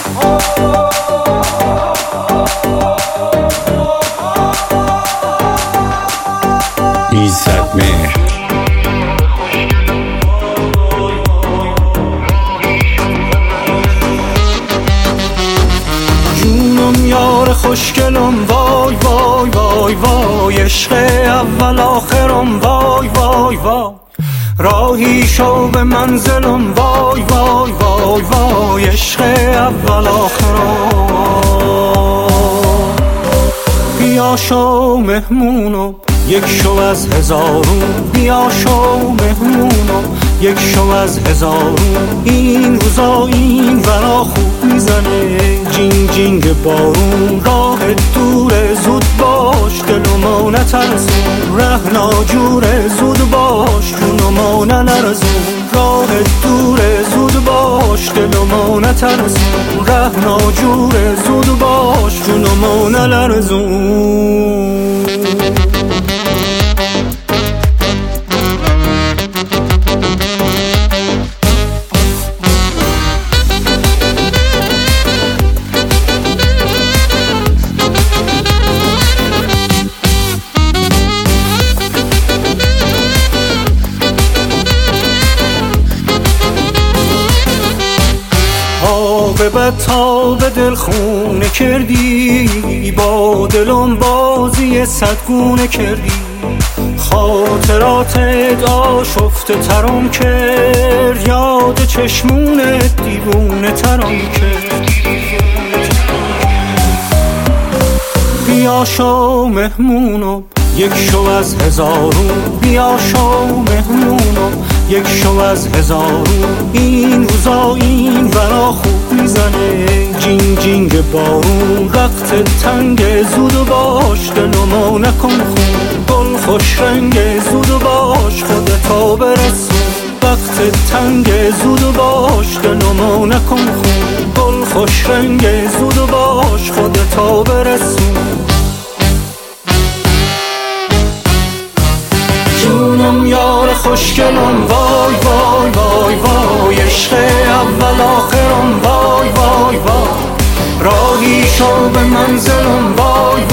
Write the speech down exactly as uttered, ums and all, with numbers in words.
ایزد مهر جونم یار خوشگلم وای وای وای وای، عشق اول آخرم وای وای وای، راهی شو به منزلم وای وای وای وای، عشق اول آخرم. بیا شو مهمونم یک شو از هزارون، بیا شو مهمونم یک شو از هزارون، این روزا این ورا خوب میزنه جینگ جینگ بارون، راه دوره زود باش دلمو نترسون، ره ناجوره زود باش جونمو نلرزون، راه دوره زود باش دلمو نترسون، ره ناجوره زود باش جونمو نلرزون. به بد تا به دل خونه کردی، با دلم بازی صدگونه کردی، خاطراتت آشفته ترم کرد، یاد چشمونت دیوونه ترم کرد. بیا شو مهمونم یک شو از هزارون، بیا شو مهمونم یک شو از هزارون، این روزا این ورا خوب میزنه جینگ جینگ بارون، وقت تنگ زود باش دلمو نکن خون، گل خوش رنگ زود باش خودتا برسون، وقت تنگ زود باش دلمو نکن خون، گل خوش رنگ زود باش خودتا برسون. جونم یار خوشگلم وای وای وای وای، عشق اول آخرم وای وای وای، راهی شو به منزلم وای